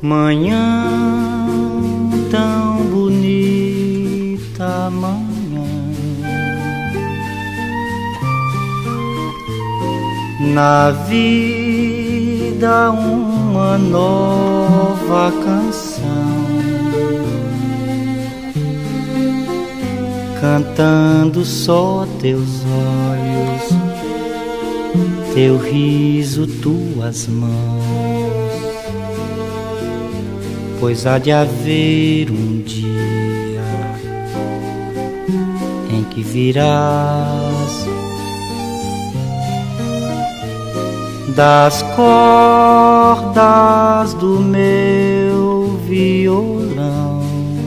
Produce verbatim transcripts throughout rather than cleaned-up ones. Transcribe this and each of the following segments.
Manhã tão bonita, manhã, na vida uma nova canção, cantando só teus olhos, teu riso, tuas mãos. Pois há de haver um dia em que virás das cordas do meu violão,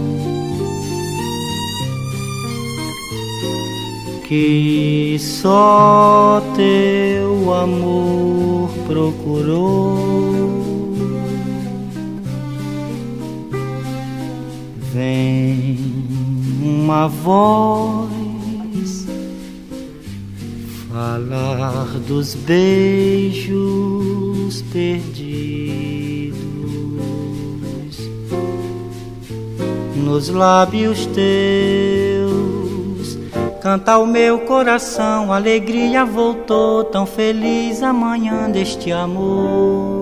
que só teu amor procurou. Vem uma voz falar dos beijos perdidos nos lábios teus. Canta o meu coração, alegria voltou, tão feliz a manhã deste amor.